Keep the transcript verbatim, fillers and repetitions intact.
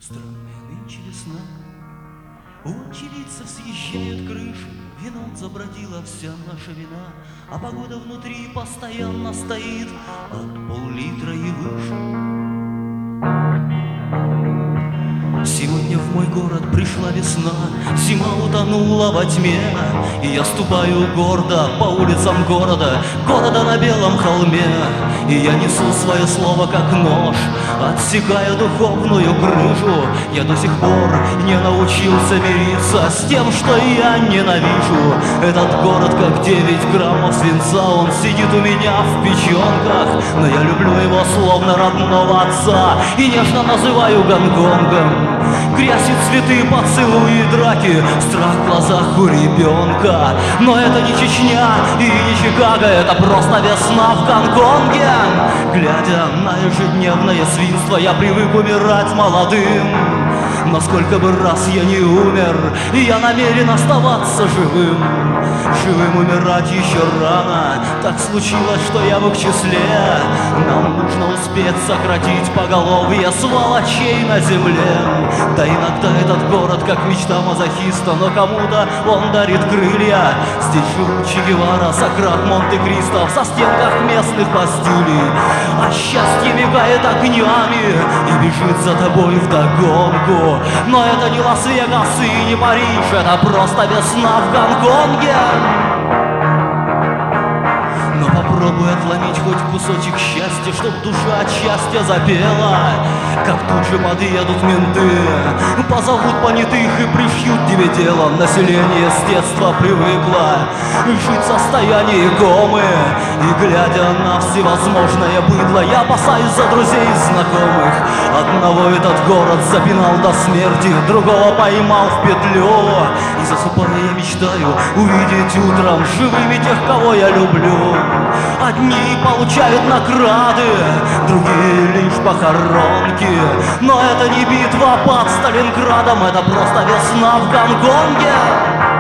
Странная нынче весна, у очевидцев съезжают крыши, вином забродила вся наша вина, а погода внутри постоянно стоит от пол-литра и выше. Сегодня в мой город пришла весна, зима утонула во тьме, и я ступаю гордо по улицам города, города на белом холме, и я несу свое слово как нож, отсекая духовную крышу. Я до сих пор не научился мириться с тем, что я ненавижу. Этот город как девять граммов свинца, он сидит у меня в печенках, но я люблю его словно родного отца и нежно называю Гонконгом. Грязь и цветы, поцелуи и драки, страх в глазах у ребенка. Но это не Чечня и не Чикаго, это просто весна в Гонконге. Глядя на ежедневное свинство, я привык умирать молодым. Но сколько бы раз я не умер, и я намерен оставаться живым. Живым умирать еще рано, так случилось, что я в их числе. Нам нужно успеть сократить поголовье сволочей на земле. Да иногда этот город как мечта мазохиста, но кому-то он дарит крылья. Здесь живут Че Гевара, Сократ, Монте-Кристо в застенках местных бастилий. А счастье мигает огнями и бежит за тобой вдогонку. Но это не Лас-Вегас и не Париж, это просто весна в Гонконге. Но попробуй отломить хоть кусочек счастья, чтоб душа от счастья запела. Как тут же подъедут менты, позовут понятых и пришьют тебе дело. Население с детства привыкло жить в состоянии комы, и глядя на всевозможное быдло, я опасаюсь за друзей и знакомых. Одного этот город запинал до смерти, другого поймал в петлю. И засыпая я мечтаю увидеть утром живыми тех, кого я люблю. Одни получают награды, другие лишь похоронки. Но это не битва под Сталинградом, это просто весна в Гонконге.